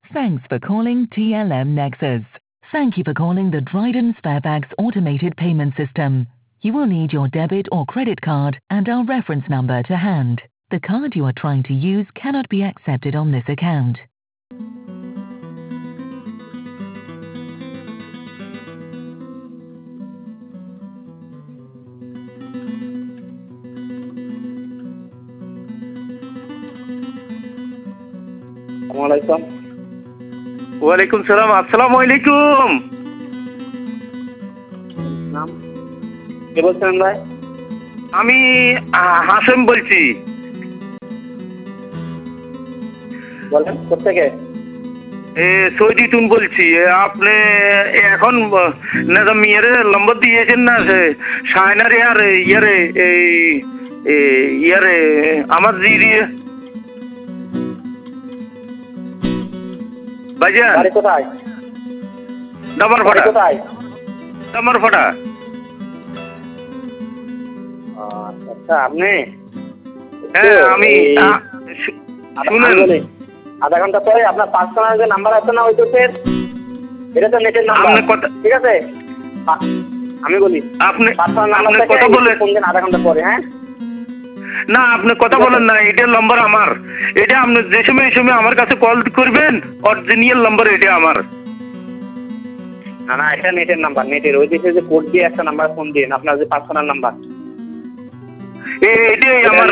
Thanks for calling TLM Nexus. Thank you for calling the Dryden Sparebags automated payment system. You will need your debit or credit card and our reference number to hand. The card you are trying to use cannot be accepted on this account. ওয়ালাইকুম সালাম। আসসালামু আলাইকুম। কে বলছেন ভাই? আমি হাসেম বলছি। বলেন কোথেকে? সৌদি তুন বলছি। আপনি এখন নাজাম মিয়ারে নম্বর দিয়েছেন না, শায়নার ইয়ারে ইয়ারে আমার জিরি ভাইজান। বাড়ি কোথায়? দামারপাড়া। কোথায়? দামারপাড়া। আচ্ছা, আপনি? হ্যাঁ, আমি শুনেন। আধা ঘন্টা পরে আপনার পার্সোনাল যে নাম্বার আছে না ওইটাতে, এটা তো নেটের নাম্বার, ঠিক আছে? আমি বলি আপনি পার্সোনাল নাম্বার কথা বলে ফোন দেন আধা ঘন্টা পরে। হ্যাঁ না, আপনি কথা বলেন না, এটার নম্বর আমার। এটা আপনি যে সময় আমার কাছে কল করবেন, অরিজিনাল নম্বর এটা আমার। না না, এটা নেটের নাম্বার, নেটের ওই দেশে যে কোড দিয়ে একটা নাম্বার ফোন দিন, আপনার যে পার্সোনাল নাম্বার এটাই আমার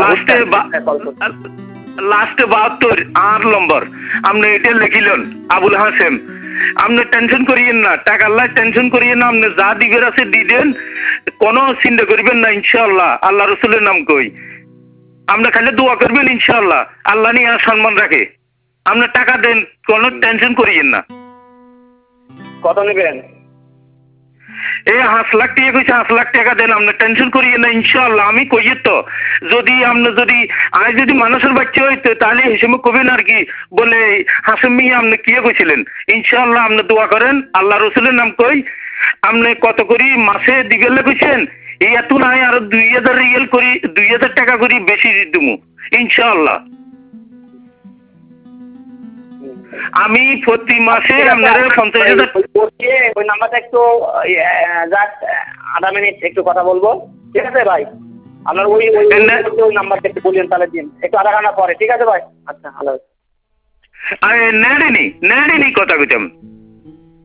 লাস্টে 72 আর নম্বর। আপনি এটা লিখিলেন আবুল হাসেম। আপনি টেনশন করিয়েন না, টাকা আল্লাহ টেনশন করিয়েন না। আপনি যা দিবের আছে দিবেন, কোনো চিন্তা করবেন না ইনশাআল্লাহ। আল্লাহ রসুলের নাম কই, আপনি খালি দোয়া করবেন ইনশাআল্লাহ। আল্লাহ নিয়ে সম্মান রাখে। আপনি টাকা দেন, কোনো টেনশন করিয়েন না। কত নেবেন? 5 লাখ টাকা কইছে, 5 লাখ টাকা দেন। আপনি টেনশন করিয়েন না ইনশাআল্লাহ। আমি কইয়ে তো, যদি আপনি যদি আজ যদি মানুষের বাচ্চা হইতো তাহলে হিসেবে কবেন আর কি বলে হাসেম মিয়া আপনি কি কইছিলেন। ইনশাআল্লাহ আপনি দোয়া করেন, আল্লাহ রসুলের নাম কই। আপনি কত করি মাসে দিবেলে কইছেন, এই এত নাই আরো 2000 রিয়াল করি, 2000 টাকা করি বেশি দিমু ইনশাআল্লাহ। আমি প্রতি মাসে আপনার 50,000। ওই নাম্বারটা একটু জাস্ট আধা মিনিট একটু কথা বলবো, ঠিক আছে ভাই? আপনার ওই নাম্বারটা একটু বললেন, তাহলে দিন একটু আধা ঘন্টা পরে, ঠিক আছে ভাই? আচ্ছা, হ্যালো। নেড়িনি কথা কইতাম।